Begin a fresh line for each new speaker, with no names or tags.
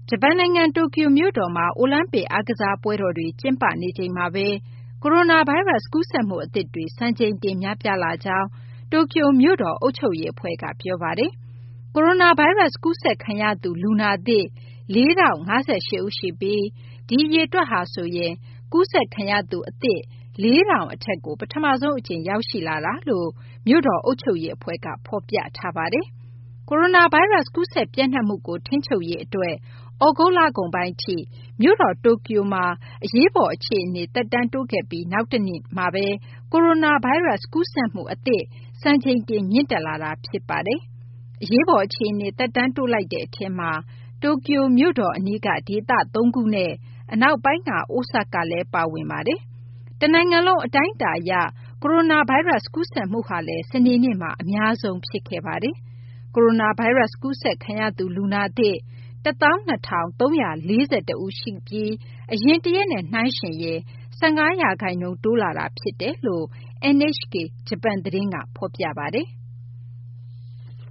ဂျပန်နိုင်ငံ တိုကျိုမြို့တော်မှာ အိုလံပစ် အားကစားပွဲတော်တွေ ကျင်းပနေချိန်မှာပဲ ကိုရိုနာဗိုင်းရပ်စ် ကူးစက်မှုအသစ်တွေ စံချိန်တင် များပြားလာကြောင်း တိုကျိုမြို့တော် အုပ်ချုပ်ရေးအဖွဲ့က ပြောပါတယ်။ ကိုရိုနာဗိုင်းရပ်စ် ကူးစက်ခံရသူ လူနာသစ် ၄,၀၅၈ ဦးရှိပြီး ဒီအရေအတွက်ဟာဆိုရင် ကူးစက်ခံရသူအသစ် ၄,၀၀၀ အထက်ကို ပထမဆုံးအကြိမ် ရောက်ရှိလာတာလို့ မြို့တော်အုပ်ချုပ်ရေးအဖွဲ့က ဖော်ပြထားပါတယ်။ ကိုရိုနာဗိုင်းရပ်စ် ကူးစက်ပျံ့နှံ့မှုကို ထိန်းချုပ်ရေးအတွက် သြဂုတ်လကုန်ပိုင်းထိ မြို့တော် တိုကျိုမှာ အရေးပေါ်အခြေအနေ သက်တမ်းတိုးခဲ့ပြီး နောက်တနေ့မှာပဲ ကိုရိုနာဗိုင်းရပ်စ် ကူးစက်မှုအသစ် စံချိန်တင် မြင့်တက်လာတာ ဖြစ်ပါတယ်။ အရေးပေါ်အခြေအနေ သက်တမ်းတိုးလိုက်တဲ့ အထဲမှာ တိုကျိုမြို့တော်အနီးက ဒေသ ၃ ခုနဲ့ အနောက်ပိုင်းက အိုဆာကာလည်း ပါဝင်ပါတယ်။ တနိုင်ငံလုံး အတိုင်းအတာအရ ကိုရိုနာဗိုင်းရပ်စ် ကူးစက်မှုဟာလည်း စနေနေ့မှာ အများဆုံး ဖြစ်ခဲ့ပါတယ်။ ကိုရိုနာဗိုင်းရပ်စ် ကူးစက်ခံရသူ လူနာသစ် ၁၂,၃၄၁ ဦးရှိပြီး အရင်တရက်နဲ့ နှိုင်းယှဉ်ရင် ၁၅% တိုးလာတာ ဖြစ်တယ်လို့ NHK ဂျပန်သတင်းက ဖော်ပြပါတယ်။